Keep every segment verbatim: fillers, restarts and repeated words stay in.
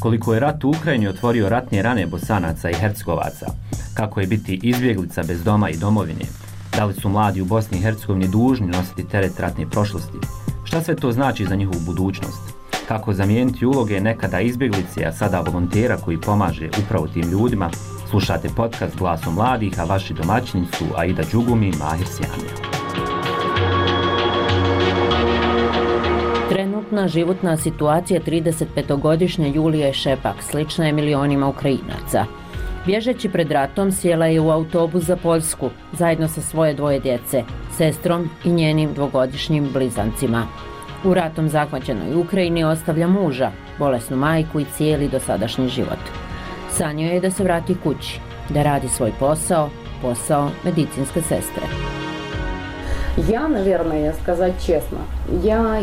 koliko je rat u Ukrajini otvorio ratne rane Bosanaca i Hercegovaca, kako je biti izbjeglica bez doma i domovine, da li su mladi u Bosni i Hercegovini dužni nositi teret ratne prošlosti, šta sve to znači za njihovu budućnost, kako zamijeniti uloge nekada izbjeglice, a sada volontera koji pomaže upravo tim ljudima. Slušate podcast Glasom mladih, a vaši domaćini su Aida Đugumi i Mahir Sjamija. Trenutna životna situacija tridesetpetogodišnje Julije Šepak slična je milionima Ukrajinaca. Bježeći pred ratom sjela je u autobus za Poljsku zajedno sa svoje dvoje djece, sestrom i njenim dvogodišnjim blizancima. U ratom zahvaćenoj Ukrajini ostavlja muža, bolesnu majku i cijeli dosadašnji život. Sanjao je da se vrati kući, da radi svoj posao, posao medicinske sestre. Ja, naверное, сказать честно, ja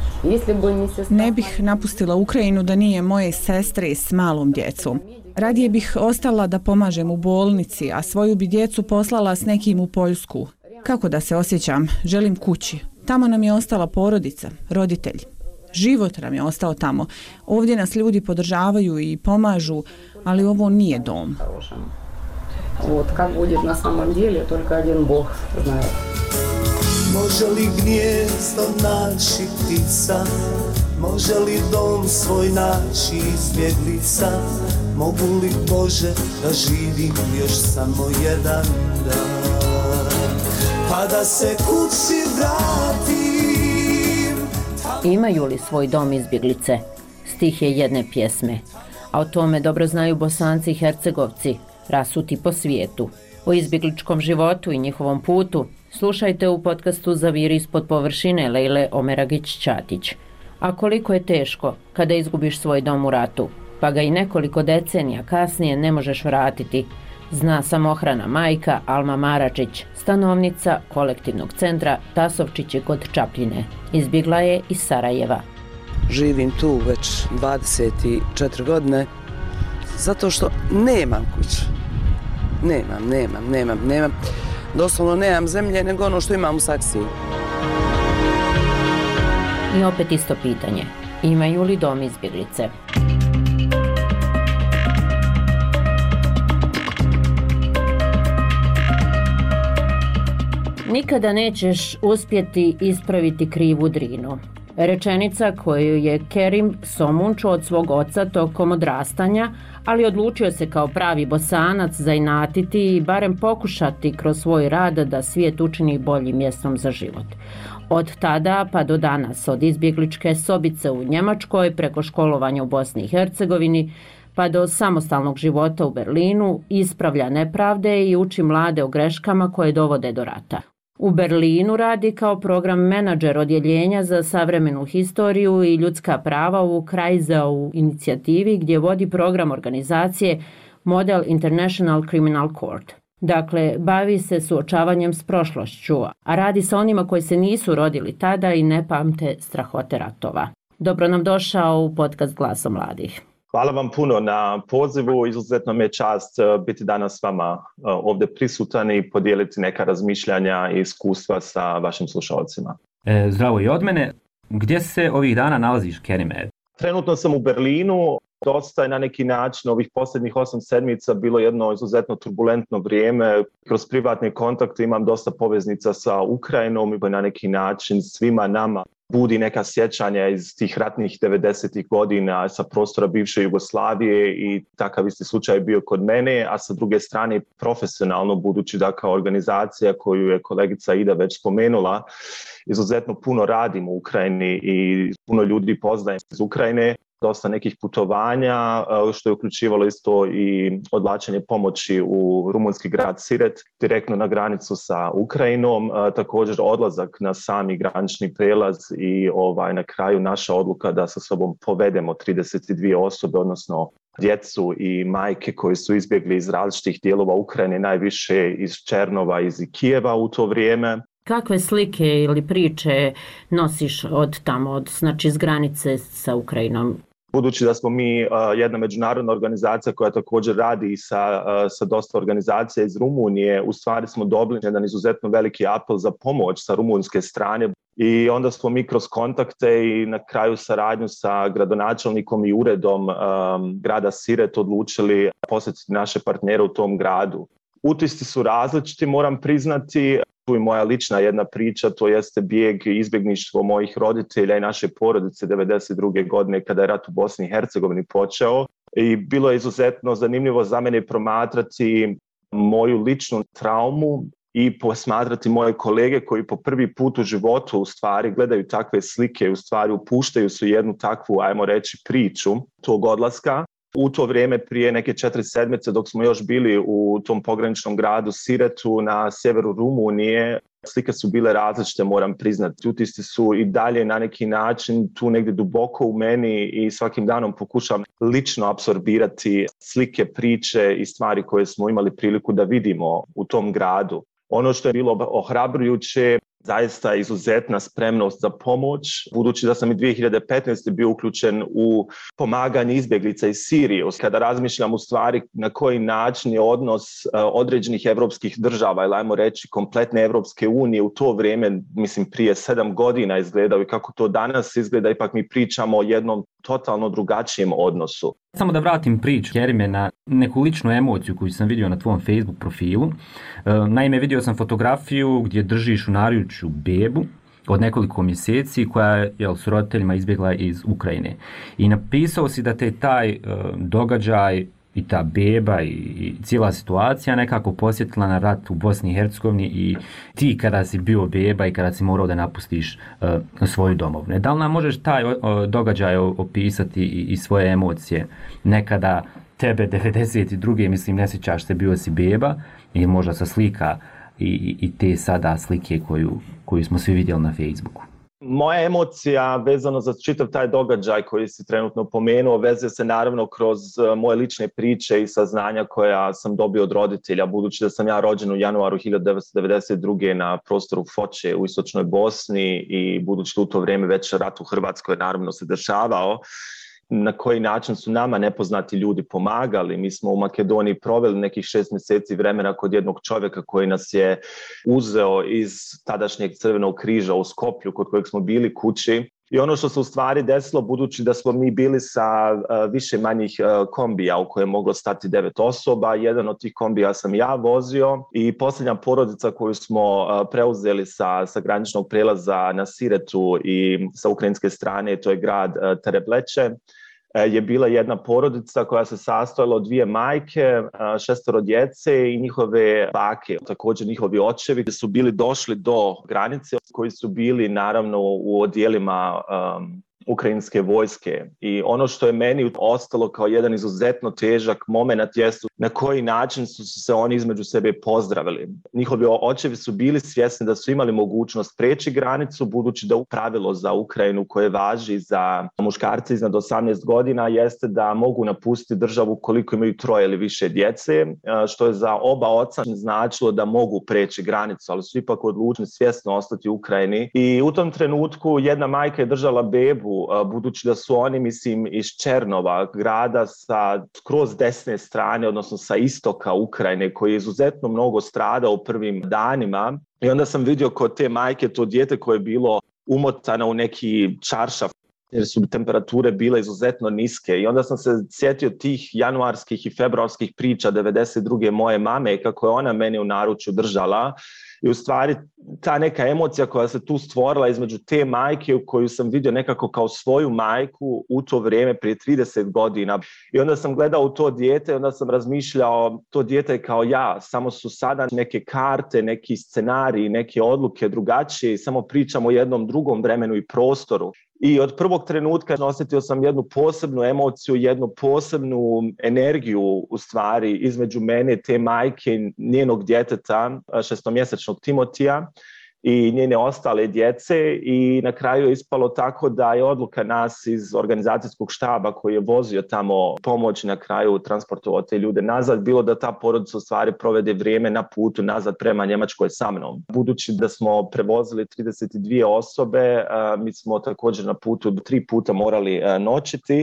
Ne bih napustila Ukrajinu da nije moje sestre s malom djecom. Radije bih ostala da pomažem u bolnici, a svoju bi djecu poslala s nekim u Poljsku. Kako da se osjećam? Želim kući. Tamo nam je ostala porodica, roditelji. Život nam je ostao tamo. Ovdje nas ljudi podržavaju i pomažu, ali ovo nije dom. Вот как будет на самом деле, только один Бог знает. Može li gnijezdo naći ptica, može li dom svoj naći izbjeglica, mogu li Bože da živim još samo jedan dan, pa da se kući vratim. Imaju li svoj dom izbjeglice? Stih je jedne pjesme, a o tome dobro znaju Bosanci i Hercegovci, rasuti po svijetu. O izbjegličkom životu i njihovom putu slušajte u podcastu Zaviri ispod površine Lejle Omeragić-Ćatić. A koliko je teško kada izgubiš svoj dom u ratu, pa ga i nekoliko decenija kasnije ne možeš vratiti, zna samohrana majka Alma Maračić, stanovnica kolektivnog centra Tasovčići kod Čapljine. Izbjegla je iz Sarajeva. Živim tu već dvadeset četiri godine zato što nemam kuću. Nemam, nemam, nemam, nemam. Doslovno nemam zemlje nego ono što imam u Saksiji. I opet isto pitanje. Imaju li dom izbjeglice? Nikada nećeš uspjeti ispraviti krivu Drinu. Rečenica koju je Kerim Somunčo od svog oca tokom odrastanja, ali odlučio se kao pravi Bosanac zainatiti i barem pokušati kroz svoj rad da svijet učini boljim mjestom za život. Od tada pa do danas, od izbjegličke sobice u Njemačkoj preko školovanja u Bosni i Hercegovini pa do samostalnog života u Berlinu, ispravlja nepravde i uči mlade o greškama koje dovode do rata. U Berlinu radi kao program menadžer odjeljenja za savremenu historiju i ljudska prava u Kreisau inicijativi gdje vodi program organizacije Model International Criminal Court. Dakle, bavi se suočavanjem s prošlošću, a radi sa onima koji se nisu rodili tada i ne pamte strahote ratova. Dobro nam došao u podcast Glasom mladih. Hvala vam puno na pozivu, izuzetno mi je čast biti danas s vama ovdje prisutan i podijeliti neka razmišljanja i iskustva sa vašim slušalcima. E, zdravo i od mene. Gdje se ovih dana nalaziš, Kerime? Trenutno sam u Berlinu. Dosta je na neki način ovih posljednjih osam sedmica bilo jedno izuzetno turbulentno vrijeme. Kroz privatne kontakte imam dosta poveznica sa Ukrajinom i na neki način svima nama budi neka sjećanja iz tih ratnih devedesetih godina sa prostora bivše Jugoslavije i takav isti slučaj je bio kod mene, a sa druge strane profesionalno, budući da kao organizacija koju je kolegica Ida već spomenula, izuzetno puno radim u Ukrajini i puno ljudi poznajem iz Ukrajine. Dosta nekih putovanja, što je uključivalo isto i odvlačenje pomoći u rumunski grad Siret, direktno na granicu sa Ukrajinom, također odlazak na sami granični prijelaz i ovaj, na kraju naša odluka da sa sobom povedemo trideset dvije osobe, odnosno djecu i majke koji su izbjegli iz različitih dijelova Ukrajine, najviše iz Černova, iz Kijeva u to vrijeme. Kakve slike ili priče nosiš od tamo, od, znači iz granice sa Ukrajinom? Budući da smo mi uh, jedna međunarodna organizacija koja također radi sa, uh, sa dosta organizacija iz Rumunije, u stvari smo dobili jedan izuzetno veliki apel za pomoć sa rumunjske strane i onda smo mi kroz kontakte i na kraju saradnju sa gradonačelnikom i uredom um, grada Siret odlučili posjetiti naše partnere u tom gradu. Utisci su različiti, moram priznati. Tu je moja lična jedna priča, to jeste bijeg i izbjegništvo mojih roditelja i naše porodice devedeset druge godine kada je rat u Bosni i Hercegovini počeo. I bilo je izuzetno zanimljivo za mene promatrati moju ličnu traumu i posmatrati moje kolege koji po prvi put u životu u stvari gledaju takve slike i u stvari upuštaju su jednu takvu, ajmo reći, priču tog odlaska. U to vrijeme prije neke četiri sedmice dok smo još bili u tom pograničnom gradu Siretu na sjeveru Rumunije, slike su bile različite, moram priznati. Utisci su i dalje na neki način tu negdje duboko u meni i svakim danom pokušam lično apsorbirati slike, priče i stvari koje smo imali priliku da vidimo u tom gradu. Ono što je bilo ohrabrujuće, zaista izuzetna spremnost za pomoć, budući da sam i dvije hiljade petnaeste bio uključen u pomaganje izbjeglica iz Sirije. Kada razmišljam u stvari na koji način je odnos određenih evropskih država, ili ajmo reći kompletne Evropske unije u to vrijeme, mislim prije sedam godina izgledao i kako to danas izgleda, ipak mi pričamo o jednom totalno drugačijem odnosu. Samo da vratim priču, Kerime, na neku ličnu emociju koju sam vidio na tvom Facebook profilu. Naime, vidio sam fotografiju gdje držiš u naručju bebu od nekoliko mjeseci koja je s roditeljima izbjegla iz Ukrajine. I napisao si da te taj uh, događaj i ta beba i, i cijela situacija nekako posjetila na rat u Bosni i Hercegovini i ti kada si bio beba i kada si morao da napustiš uh, svoju domovinu. Da li nam možeš taj uh, događaj opisati i, i svoje emocije nekada tebe devedeset druge mislim ne sjećaš se, bio si beba i možda sa slika i, i te sada slike koju, koju smo svi vidjeli na Facebooku? Moja emocija vezano za čitav taj događaj koji si trenutno pomenuo vezuje se naravno kroz moje lične priče i saznanja koja sam dobio od roditelja, budući da sam ja rođen u januaru hiljadu devetsto devedeset druge na prostoru Foče u istočnoj Bosni i budući da u to vrijeme već rat u Hrvatskoj naravno se dešavao. Na koji način su nama nepoznati ljudi pomagali. Mi smo u Makedoniji proveli nekih šest mjeseci vremena kod jednog čovjeka koji nas je uzeo iz tadašnjeg Crvenog križa u Skoplju, kod kojeg smo bili kući. I ono što se u stvari desilo, budući da smo mi bili sa uh, više manjih uh, kombija u koje je moglo stati devet osoba, jedan od tih kombija sam ja vozio i posljednja porodica koju smo uh, preuzeli sa, sa graničnog prelaza na Siretu i sa ukrajinske strane, to je grad uh, Terebleče, je bila jedna porodica koja se sastojala od dvije majke, šestoro djece i njihove bake, također njihovi očevi su bili došli do granice koji su bili naravno u odjelima um, ukrajinske vojske. I ono što je meni ostalo kao jedan izuzetno težak moment jesu na koji način su se oni između sebe pozdravili. Njihovi očevi su bili svjesni da su imali mogućnost preći granicu, budući da pravilo za Ukrajinu koje važi za muškarce iznad osamnaest godina jeste da mogu napustiti državu koliko imaju troje ili više djece, što je za oba oca značilo da mogu preći granicu, ali su ipak odlučili svjesno ostati u Ukrajini. I u tom trenutku jedna majka je držala bebu, budući da su oni, mislim, iz Černova, grada sa skroz desne strane, odnosno sa istoka Ukrajine, koji je izuzetno mnogo stradao u prvim danima. I onda sam vidio kod te majke to dijete koje je bilo umotano u neki čaršaf, jer su temperature bile izuzetno niske. I onda sam se sjetio tih januarskih i februarskih priča devedeset druge moje mame, kako je ona meni u naručju držala. I u stvari ta neka emocija koja se tu stvorila između te majke u koju sam vidio nekako kao svoju majku u to vrijeme prije trideset godina. I onda sam gledao u to dijete i onda sam razmišljao, to dijete je kao ja, samo su sada neke karte, neki scenariji, neke odluke drugačije i samo pričamo o jednom drugom vremenu i prostoru. I od prvog trenutka osjetio sam jednu posebnu emociju, jednu posebnu energiju u stvari između mene, te majke, njenog djeteta, šestomjesečnog Timotija i njene ostale djece i na kraju je ispalo tako da je odluka nas iz organizacijskog štaba koji je vozio tamo pomoć na kraju transportovao te ljude nazad, bilo da ta porodica u stvari provede vrijeme na putu nazad prema Njemačkoj sa mnom. Budući da smo prevozili trideset dvije osobe, mi smo također na putu tri puta morali noćiti.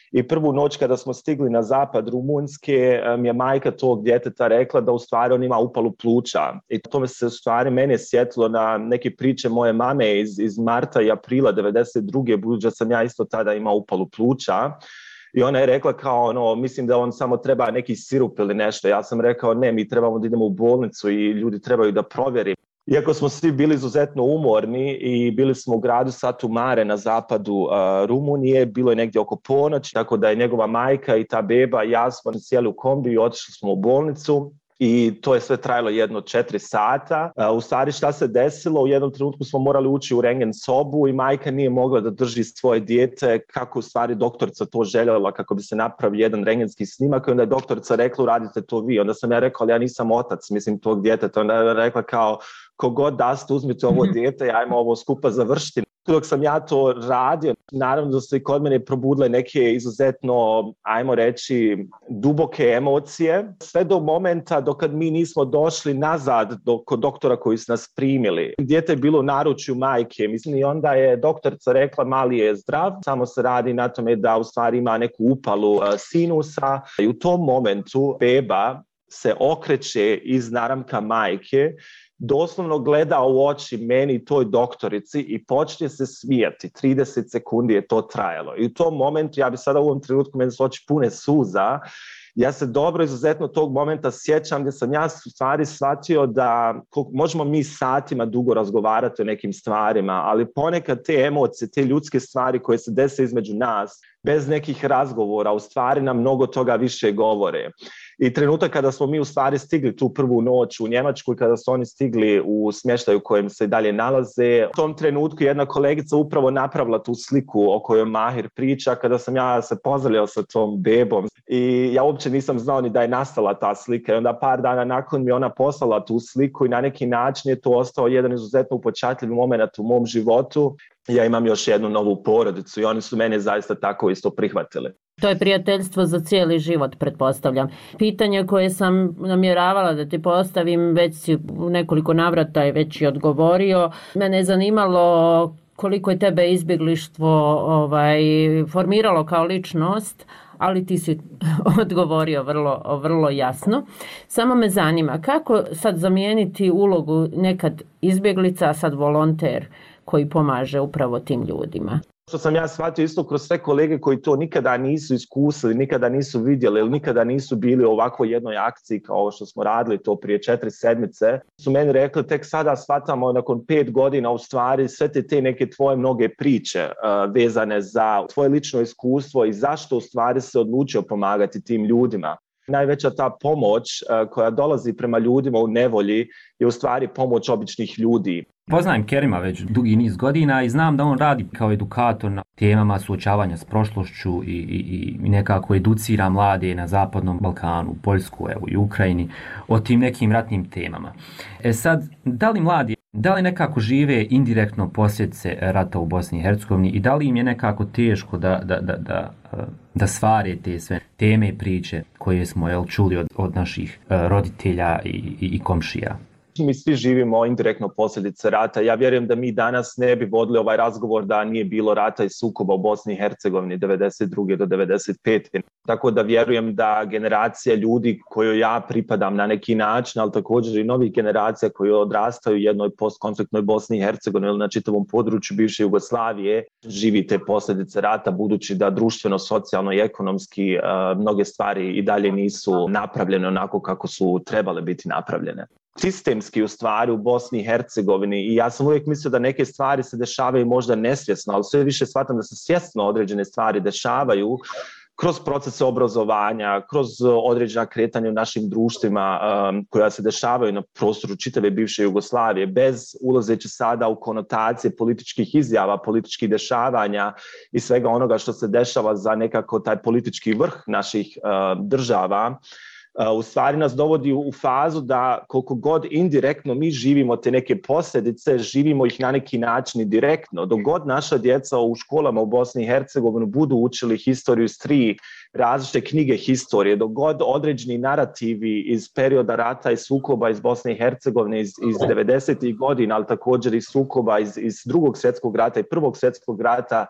I prvu noć kada smo stigli na zapad Rumunjske, mi je majka tog djeteta rekla da u stvari on ima upalu pluća. I to me se u stvari mene sjetilo na neke priče moje mame iz, iz marta i aprila devedeset druge budući da sam ja isto tada imao upalu pluća. I ona je rekla kao, ono, mislim da on samo treba neki sirup ili nešto. Ja sam rekao, ne, mi trebamo da idemo u bolnicu i ljudi trebaju da provjeri. Iako smo svi bili izuzetno umorni i bili smo u gradu Satu Mare na zapadu uh, Rumunije, bilo je negdje oko ponoći, tako da je njegova majka i ta beba i ja smo sjeli u kombi i otišli smo u bolnicu. I to je sve trajalo jedno četiri sata. Uh, u stvari šta se desilo, u jednom trenutku smo morali ući u rengen sobu i majka nije mogla da drži svoje dijete kako u stvari doktorica to željela kako bi se napravio jedan rengenski snimak i onda je doktorica rekla uradite to vi. Onda sam ja rekao ali ja nisam otac, mislim tog djeteta. Onda je rekla kao kogod da ste uzmite ovo dijete, ajmo ovo skupa završiti. Dok sam ja to radio, naravno da su i kod mene probudile neke izuzetno, ajmo reći, duboke emocije. Sve do momenta dok mi nismo došli nazad do, kod doktora koji su nas primili. Dijete je bilo u naručju majke, mislim i onda je doktorica rekla mali je zdrav, samo se radi na tome da u stvari ima neku upalu uh, sinusa. I u tom momentu beba se okreće iz naramka majke, doslovno gleda u oči meni i toj doktorici i počne se smijati. trideset sekundi je to trajalo. I u tom momentu, ja bi sada u ovom trenutku, meni su oči pune suza, ja se dobro izuzetno tog momenta sjećam gdje sam ja u stvari shvatio da možemo mi satima dugo razgovarati o nekim stvarima, ali ponekad te emocije, te ljudske stvari koje se dese između nas, bez nekih razgovora, u stvari nam mnogo toga više govore. I trenutak kada smo mi u stvari stigli tu prvu noć u Njemačku i kada su oni stigli u smještaju u kojem se dalje nalaze, u tom trenutku jedna kolegica upravo napravila tu sliku o kojoj Mahir priča kada sam ja se pozdravljao sa tom bebom i ja uopće nisam znao ni da je nastala ta slika i onda par dana nakon mi ona poslala tu sliku i na neki način je to ostao jedan izuzetno upečatljiv moment u mom životu. Ja imam još jednu novu porodicu i oni su mene zaista tako isto prihvatili. To je prijateljstvo za cijeli život, pretpostavljam. Pitanje koje sam namjeravala da ti postavim, već si u nekoliko navrata je već i odgovorio. Mene je zanimalo koliko je tebe izbjeglištvo ovaj, formiralo kao ličnost, ali ti si odgovorio vrlo, vrlo jasno. Samo me zanima kako sad zamijeniti ulogu nekad izbjeglica, a sad volonter koji pomaže upravo tim ljudima. Što sam ja shvatio isto kroz sve kolege koji to nikada nisu iskusili, nikada nisu vidjeli ili nikada nisu bili u ovakvoj jednoj akciji kao ovo što smo radili to prije četiri sedmice, su meni rekli tek sada shvatamo nakon pet godina u stvari sve te, te neke tvoje mnoge priče uh, vezane za tvoje lično iskustvo i zašto u stvari se odlučio pomagati tim ljudima. Najveća ta pomoć uh, koja dolazi prema ljudima u nevolji je u stvari pomoć običnih ljudi. Poznajem Kerima već dugi niz godina i znam da on radi kao edukator na temama suočavanja s prošlošću i, i, i nekako educira mlade na Zapadnom Balkanu, Poljsku, evo, i Ukrajini o tim nekim ratnim temama. E sad, da li mladi, da li nekako žive indirektno posljedice rata u Bosni i Hercegovini i da li im je nekako teško da, da, da, da, da svare te sve teme i priče koje smo jel, čuli od, od naših roditelja i, i, i komšija? Mi svi živimo indirektno posljedice rata. Ja vjerujem da mi danas ne bi vodili ovaj razgovor da nije bilo rata i sukoba u Bosni i Hercegovini devedeset druge do devedeset pete Tako da vjerujem da generacija ljudi kojoj ja pripadam na neki način, ali također i novih generacija koji odrastaju u jednoj postkonfliktnoj Bosni i Hercegovini ili na čitavom području bivše Jugoslavije, živi te posljedice rata budući da društveno, socijalno i ekonomski uh, mnoge stvari i dalje nisu napravljene onako kako su trebale biti napravljene. Sistemski u stvari u Bosni i Hercegovini i ja sam uvijek mislio da neke stvari se dešavaju možda nesvjesno, ali sve više shvatam da se svjesno određene stvari dešavaju kroz procese obrazovanja, kroz određena kretanja u našim društvima um, koja se dešavaju na prostoru čitave bivše Jugoslavije, bez ulazeći sada u konotacije političkih izjava, političkih dešavanja i svega onoga što se dešava za nekako taj politički vrh naših uh, država. U stvari nas dovodi u fazu da koliko god indirektno mi živimo te neke posljedice, živimo ih na neki način i direktno. Dok god naša djeca u školama u Bosni i Hercegovini budu učili historiju iz tri različite knjige historije, dok god određeni narativi iz perioda rata i sukoba iz Bosne i Hercegovine iz, iz devedesetih godina, ali također i sukoba iz, iz drugog svjetskog rata i prvog svjetskog rata,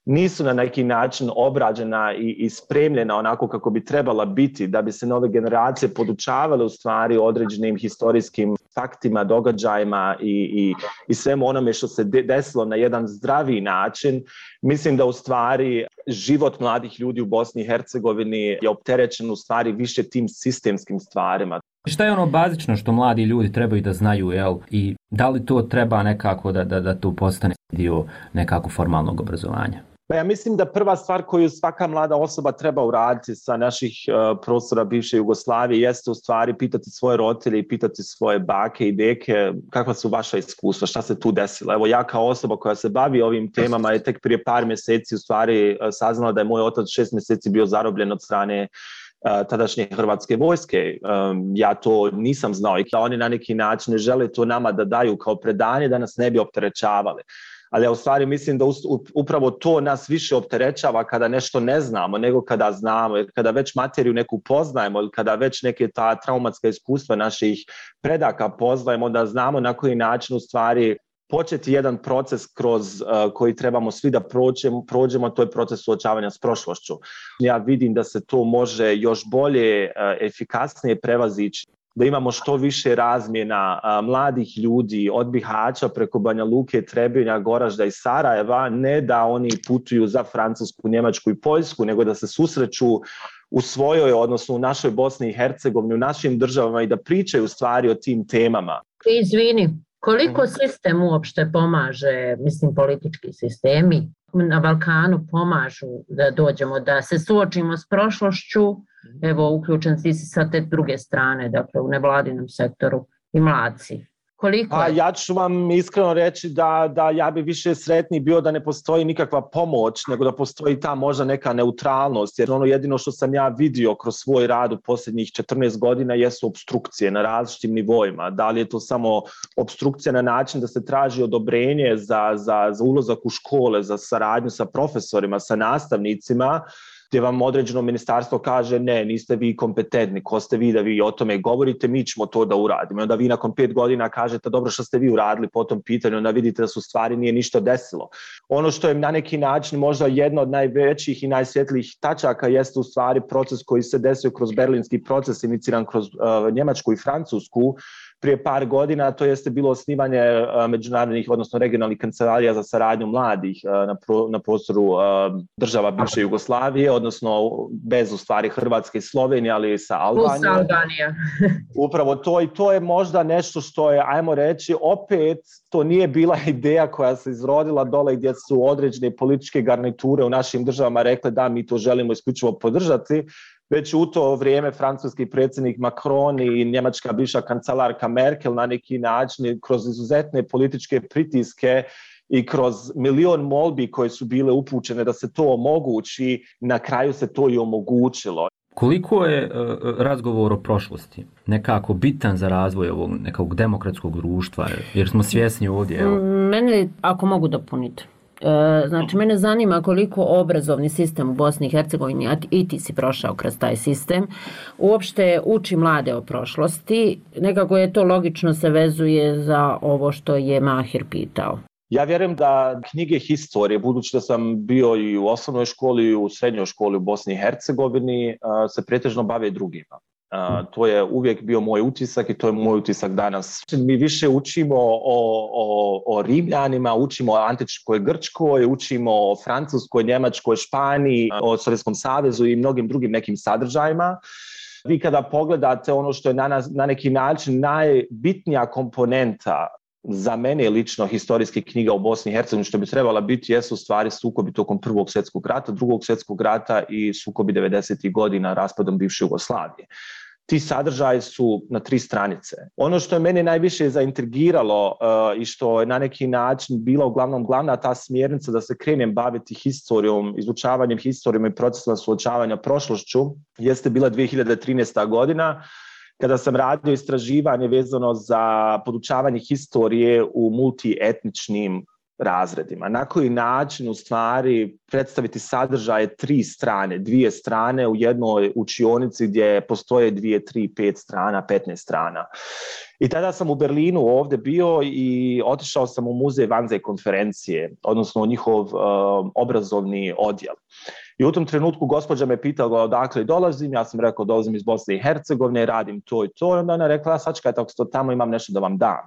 nisu na neki način obrađena i, i spremljena onako kako bi trebala biti, da bi se nove generacije podučavale u stvari određenim historijskim faktima, događajima i, i, i svemu onome što se de- desilo na jedan zdraviji način. Mislim da u stvari život mladih ljudi u Bosni i Hercegovini je opterećen u stvari više tim sistemskim stvarima. Šta je ono bazično što mladi ljudi trebaju da znaju, jel? I da li to treba nekako da, da, da to postane dio nekako formalnog obrazovanja? Pa ja mislim da prva stvar koju svaka mlada osoba treba uraditi sa naših uh, prostora bivše Jugoslavije jeste u stvari pitati svoje roditelje i pitati svoje bake i deke kakva su vaša iskustva, šta se tu desilo. Evo ja kao osoba koja se bavi ovim temama je tek prije par mjeseci u stvari uh, saznala da je moj otac šest mjeseci bio zarobljen od strane uh, tadašnje hrvatske vojske. Um, ja to nisam znao i da oni na neki način ne žele to nama da daju kao predanje da nas ne bi opterećavali. Ali ja u stvari mislim da upravo to nas više opterećava kada nešto ne znamo nego kada znamo, jer kada već materiju neku poznajemo ili kada već neke ta traumatska iskustva naših predaka poznajemo, da znamo na koji način u stvari početi jedan proces kroz uh, koji trebamo svi da prođemo, prođemo, to je proces suočavanja s prošlošću. Ja vidim da se to može još bolje, uh, efikasnije prevazići, da imamo što više razmjena a, mladih ljudi od Bihaća preko Banja Luke, Trebinja, Goražda i Sarajeva, ne da oni putuju za Francusku, Njemačku i Poljsku, nego da se susreću u svojoj, odnosno u našoj Bosni i Hercegovini, u našim državama i da pričaju stvari o tim temama. Izvini, koliko sistem uopšte pomaže, mislim politički sistemi na Balkanu pomažu da dođemo, da se suočimo s prošlošću, evo uključen si sa te druge strane, dakle u nevladinom sektoru i mladci. Koliko A ja ću vam iskreno reći da, da ja bi više sretniji bio da ne postoji nikakva pomoć, nego da postoji ta možda neka neutralnost, jer ono jedino što sam ja vidio kroz svoj rad u posljednjih četrnaest godina jesu opstrukcije na različitim nivoima. Da li je to samo opstrukcija na način da se traži odobrenje za, za, za ulazak u škole, za saradnju sa profesorima, sa nastavnicima, gdje vam određeno ministarstvo kaže ne, niste vi kompetentni, ko ste vi da vi o tome govorite, mi ćemo to da uradimo. I onda vi nakon pet godina kažete dobro što ste vi uradili po tom pitanju, onda vidite da su stvari nije ništa desilo. Ono što je na neki način možda jedno od najvećih i najsvjetlijih tačaka jeste u stvari proces koji se desio kroz berlinski proces, iniciran kroz uh, Njemačku i Francusku, prije par godina, to jeste bilo osnivanje uh, međunarodnih, odnosno regionalnih kancelarija za saradnju mladih uh, na, pro, na prostoru uh, država bivše Jugoslavije, odnosno bez u stvari Hrvatske i Slovenije, ali sa Albanijom. Albanija. Upravo to i to je možda nešto što je, ajmo reći, opet to nije bila ideja koja se izrodila dole gdje su određene političke garniture u našim državama rekle da mi to želimo isključivo podržati, već u to vrijeme francuski predsjednik Macron i njemačka bivša kancelarka Merkel na neki način kroz izuzetne političke pritiske i kroz milion molbi koje su bile upućene da se to omogući, na kraju se to i omogućilo. Koliko je uh, razgovor o prošlosti nekako bitan za razvoj ovog nekog demokratskog društva, jer smo svjesni ovdje? Evo. Mene, ako mogu dopuniti, znači mene zanima koliko obrazovni sistem u Bosni i Hercegovini, a i ti si prošao kroz taj sistem, uopšte uči mlade o prošlosti. Nekako je to logično se vezuje za ovo što je Mahir pitao. Ja vjerujem da knjige historije, budući da sam bio i u osnovnoj školi i u srednjoj školi u Bosni i Hercegovini, se pretežno bave drugima. Uh, to je uvijek bio moj utisak i to je moj utisak danas. Mi više učimo o, o, o Rimljanima, učimo o antičkoj Grčkoj, učimo o Francuskoj, Njemačkoj, Španiji, o Sovjetskom savezu i mnogim drugim nekim sadržajima. Vi kada pogledate ono što je na, nas, na neki način najbitnija komponenta za mene lično historijskih knjiga u Bosni i Hercegovini, što bi trebala biti, jesu stvari sukobi tokom Prvog svjetskog rata, Drugog svjetskog rata i sukobi devedesetih godina raspadom bivše Jugoslavije. Ti sadržaji su na tri stranice. Ono što je mene najviše zaintrigiralo uh, i što je na neki način bila uglavnom glavna ta smjernica da se krenem baviti historijom, izučavanjem historijom i procesom suočavanja prošlošću, jeste bila dvije hiljade trinaesta. godina, kada sam radio istraživanje vezano za podučavanje historije u multietničnim razredima. Na koji način u stvari predstaviti sadržaje tri strane, dvije strane u jednoj učionici gdje postoje dvije, tri, pet strana, petnaest strana. I tada sam u Berlinu ovdje bio i otišao sam u muzej Wannsee konferencije, odnosno njihov uh, obrazovni odjel. I u tom trenutku gospođa me pitala odakle dolazim, ja sam rekao dolazim iz Bosne i Hercegovine, radim to i to, i onda ona rekla, sačekajte, ako ste tamo imam nešto da vam dam.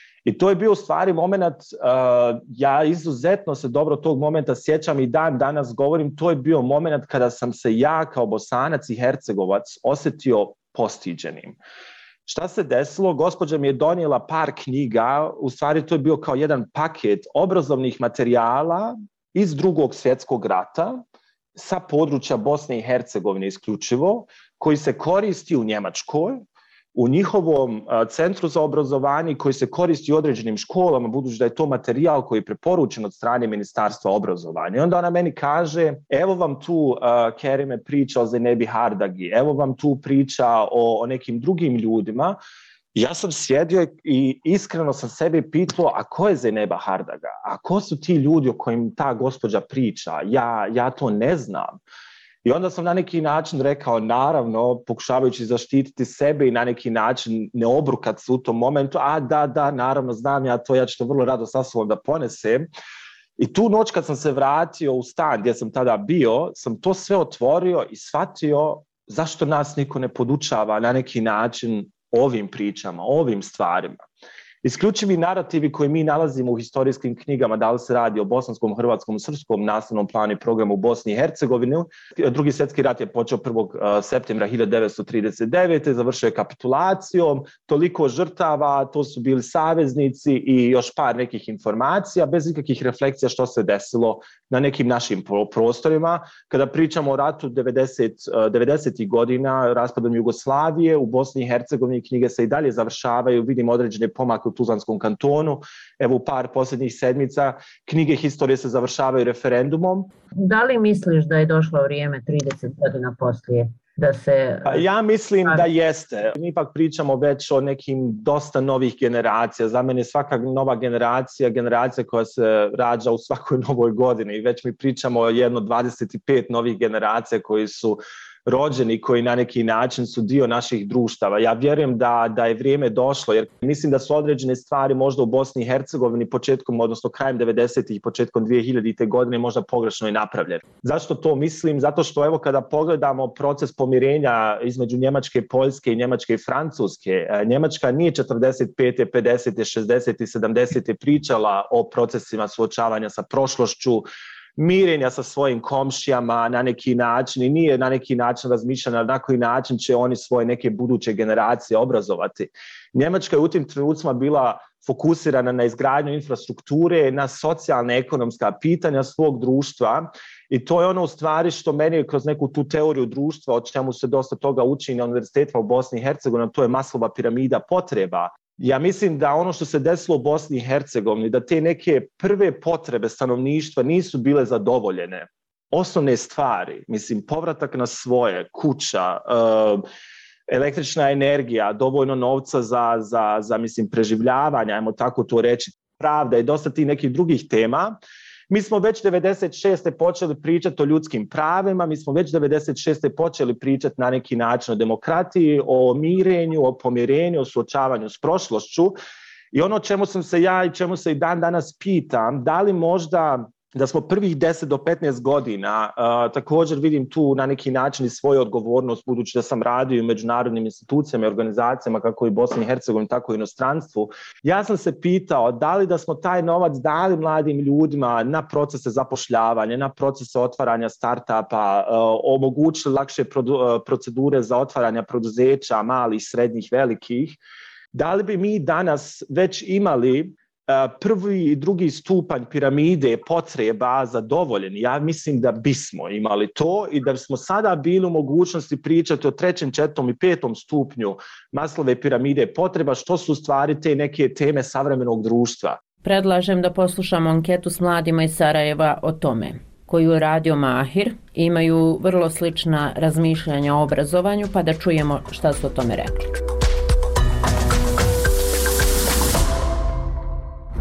I to je bio u stvari moment, uh, ja izuzetno se dobro tog momenta sjećam i dan danas govorim, to je bio moment kada sam se ja kao Bosanac i Hercegovac osjetio postiđenim. Šta se desilo? Gospođa mi je donijela par knjiga, u stvari to je bio kao jedan paket obrazovnih materijala iz Drugog svjetskog rata sa područja Bosne i Hercegovine isključivo, koji se koristi u Njemačkoj, u njihovom centru za obrazovanje koji se koristi u određenim školama, budući da je to materijal koji je preporučen od strane Ministarstva obrazovanja. I onda ona meni kaže, evo vam tu uh, Kerime priča o Zenebi Hardagi, evo vam tu priča o, o nekim drugim ljudima. Ja sam sjedio i iskreno sam sebi pitao, a ko je Zeneba Hardaga? A ko su ti ljudi o kojim ta gospođa priča? Ja, ja to ne znam. I onda sam na neki način rekao, naravno, pokušavajući zaštititi sebe i na neki način ne obrukati se u tom momentu, a da, da, naravno, znam ja to, ja ću to vrlo rado sa sobom da ponesem. I tu noć kad sam se vratio u stan gdje sam tada bio, sam to sve otvorio i shvatio zašto nas niko ne podučava na neki način ovim pričama, ovim stvarima. Isključivi narativi koje mi nalazimo u historijskim knjigama, da li se radi o bosanskom, hrvatskom, srpskom nastavnom planu i programu u Bosni i Hercegovini. Drugi svjetski rat je počeo prvog septembra hiljadu devetsto trideset devete. završio je kapitulacijom, toliko žrtava, to su bili saveznici i još par nekih informacija, bez ikakvih refleksija što se desilo na nekim našim prostorima. Kada pričamo o ratu devedesetih godina, raspadom Jugoslavije, u Bosni i Hercegovini knjige se i dalje završavaju, vidimo određene pomake u Tuzlanskom kantonu. Evo u par posljednjih sedmica knjige historije se završavaju referendumom. Da li misliš da je došlo vrijeme trideset godina poslije da se... Ja mislim da jeste. Mi ipak pričamo već o nekim dosta novih generacija. Za mene svaka nova generacija, generacija koja se rađa u svakoj novoj godini. I već mi pričamo o jedno dvadeset pet novih generacija koji su rođeni, koji na neki način su dio naših društava. Ja vjerujem da, da je vrijeme došlo, jer mislim da su određene stvari možda u Bosni i Hercegovini početkom, odnosno krajem devedesetih i početkom dvije hiljadite. godine možda pogrešno i napravljene. Zašto to mislim? Zato što evo kada pogledamo proces pomirenja između Njemačke, Poljske i Njemačke i Francuske, Njemačka nije četrdeset pete, pedesete, šezdesete i sedamdesete pričala o procesima suočavanja sa prošlošću, mirenja sa svojim komšijama na neki način i nije na neki način razmišljena na koji način će oni svoje neke buduće generacije obrazovati. Njemačka je u tim trenucima bila fokusirana na izgradnju infrastrukture, na socijalne, ekonomska pitanja svog društva i to je ono u stvari što meni kroz neku tu teoriju društva, o čemu se dosta toga uči na univerzitetima u Bosni i Hercegovini, to je Maslova piramida potreba. Ja mislim da ono što se desilo u Bosni i Hercegovini, da te neke prve potrebe stanovništva nisu bile zadovoljene. Osnovne stvari, mislim, povratak na svoje, kuća, uh, električna energija, dovoljno novca za, za, za mislim, preživljavanje, ajmo tako to reći, pravda i dosta tih nekih drugih tema. Mi smo već devedeset šeste počeli pričati o ljudskim pravima, mi smo već devedeset šeste počeli pričati na neki način o demokratiji, o mirenju, o pomirenju, o suočavanju s prošlošću. I ono čemu sam se ja i čemu se i dan danas pitam, da li možda da smo prvih deset do petnaest godina, uh, također vidim tu na neki način i svoju odgovornost, budući da sam radio u međunarodnim institucijama i organizacijama kako i Bosni i Hercegovini, tako i inostranstvu. Ja sam se pitao da li da smo taj novac dali mladim ljudima na procese zapošljavanja, na procese otvaranja startupa, uh, omogućili lakše produ- uh, procedure za otvaranje preduzeća, malih, srednjih, velikih. Da li bi mi danas već imali prvi i drugi stupanj piramide potreba zadovoljeni? Ja mislim da bismo imali to i da bismo sada bili u mogućnosti pričati o trećem, četvrtom i petom stupnju Maslove piramide potreba, što su stvari te neke teme savremenog društva. Predlažem da poslušamo anketu s mladima iz Sarajeva o tome, koju je radio Mahir. Imaju vrlo slična razmišljanja o obrazovanju, pa da čujemo šta su o tome rekli.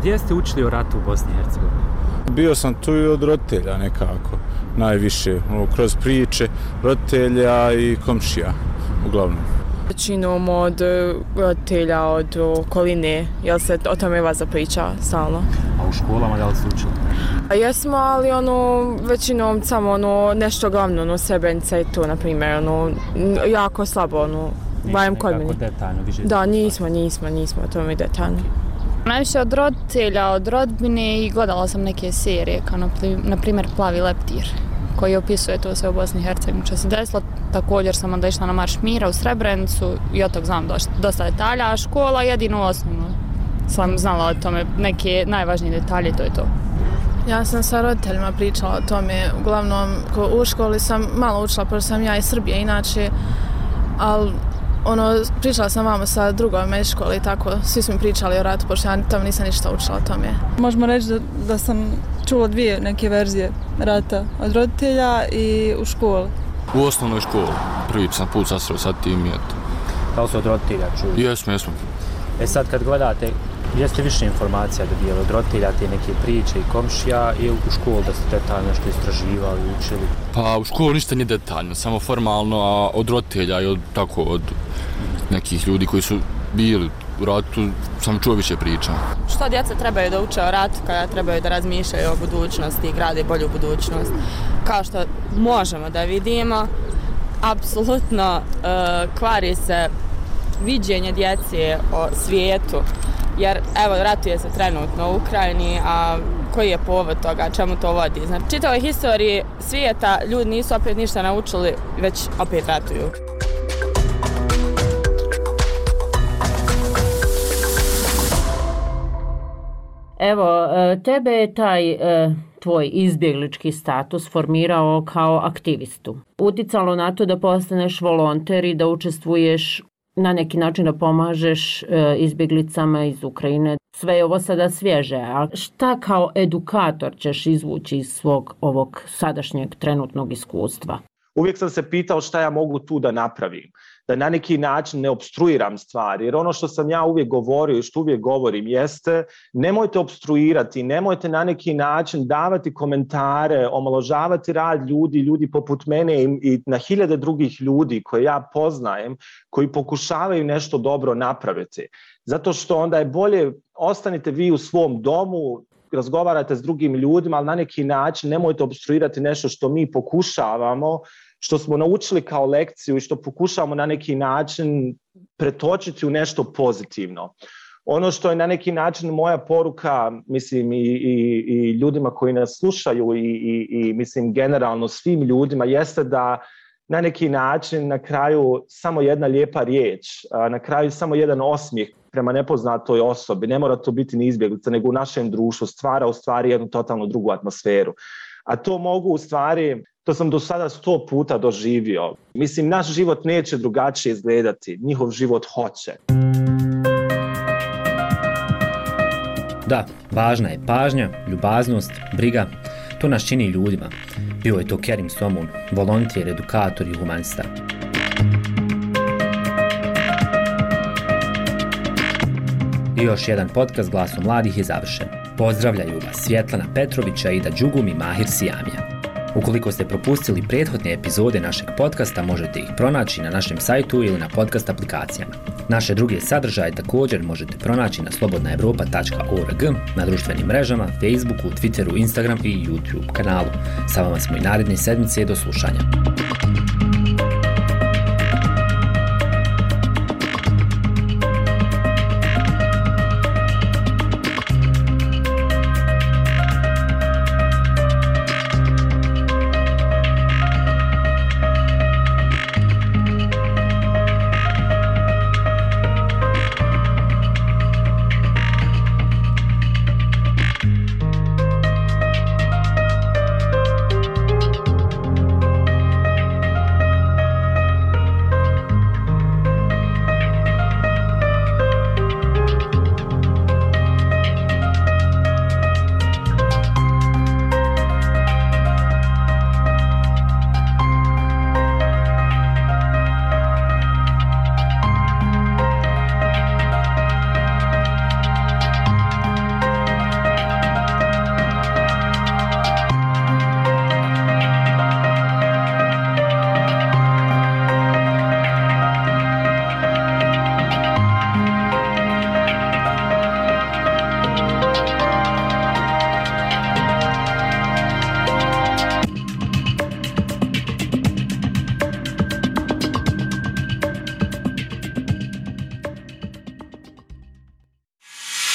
Gdje ste učili o ratu u Bosni i Hercegovini? Bio sam tu i od roditelja nekako, najviše, kroz priče roditelja i komšija, uglavnom. Većinom od roditelja, od okoline, jel se o tome vas zapriča stalno. A u školama da li ste učili? A jesmo, ali ono, većinom samo ono, nešto glavno, ono, Srebrenica i to, na primjer, ono, jako slabo, ono, bajem kod meni. Detaljno, više da, nismo, nismo, nismo o tome detaljno. Najviše od roditelja, od rodbine i gledala sam neke serije, kao na primjer Plavi leptir, koji opisuje to sve u Bosni i Hercegovini što se desilo. Također sam onda išla na Marš mira u Srebrenicu i od tog znam dosta detalja, a škola jedino osnovno sam znala o tome neke najvažnije detalje, to je to. Ja sam sa roditeljima pričala o tome, uglavnom u školi sam malo učila, pošto sam ja iz Srbije inače, ali ono, pričala sam vamo sa drugom iz škole i tako, svi smo mi pričali o ratu, pošto ja tamo nisam ništa učila o tome. Možemo reći da, da sam čula dvije neke verzije rata, od roditelja i u školi. U osnovnoj školi, prvi sam put sasreo sa tim i eto. Da li su od roditelja čuli? Jesmo, jesmo. E sad kad gledate, jeste više informacija dobijali od roditelja, te neke priče i komšija, ili u školu da ste detaljno nešto istraživali, učili? Pa u školu ništa nije detaljno, samo formalno, a od roditelja i od, tako, od nekih ljudi koji su bili u ratu sam čuo više priča. Što djeca trebaju da uče o ratu kada trebaju da razmišljaju o budućnosti i grade bolju budućnost? Kao što možemo da vidimo, apsolutno uh, kvari se viđenje djece o svijetu. Jer evo, ratuje se trenutno u Ukrajini, a koji je povod toga, čemu to vodi? Znači, čitavoj historiji svijeta ljudi nisu opet ništa naučili, već opet ratuju. Evo, tebe je taj e, tvoj izbjeglički status formirao kao aktivistu. Uticalo na to da postaneš volonter i da učestvuješ na neki način da pomažeš e, izbjeglicama iz Ukrajine. Sve je ovo sada svježe, a šta kao edukator ćeš izvući iz svog ovog sadašnjeg trenutnog iskustva? Uvijek sam se pitao šta ja mogu tu da napravim, da na neki način ne opstruiram stvari, jer ono što sam ja uvijek govorio i što uvijek govorim jeste nemojte opstruirati, nemojte na neki način davati komentare, omalovažavati rad ljudi, ljudi poput mene i, i na hiljade drugih ljudi koje ja poznajem, koji pokušavaju nešto dobro napraviti. Zato što onda je bolje ostanite vi u svom domu, razgovarate s drugim ljudima, ali na neki način nemojte opstruirati nešto što mi pokušavamo, što smo naučili kao lekciju i što pokušavamo na neki način pretočiti u nešto pozitivno. Ono što je na neki način moja poruka, mislim, i, i, i ljudima koji nas slušaju i, i, i mislim generalno svim ljudima, jeste da na neki način na kraju samo jedna lijepa riječ, na kraju samo jedan osmijeh prema nepoznatoj osobi, ne mora to biti ni izbjeglica, nego u našem društvu stvara u stvari jednu totalno drugu atmosferu. A to mogu u stvari, to sam do sada sto puta doživio. Mislim, naš život neće drugačije izgledati, njihov život hoće. Da, važna je pažnja, ljubaznost, briga, to nas čini ljudima. Bio je to Kerim Somun, volonter, edukator i humanista. I još jedan podcast Glasom mladih je završen. Pozdravljaju vas Svjetlana Petrovića, Ida Đugum i Mahir Sijamija. Ukoliko ste propustili prethodne epizode našeg podcasta, možete ih pronaći na našem sajtu ili na podcast aplikacijama. Naše druge sadržaje također možete pronaći na slobodna evropa tačka org, na društvenim mrežama, Facebooku, Twitteru, Instagram i YouTube kanalu. Sa vama smo i naredne sedmice, do slušanja.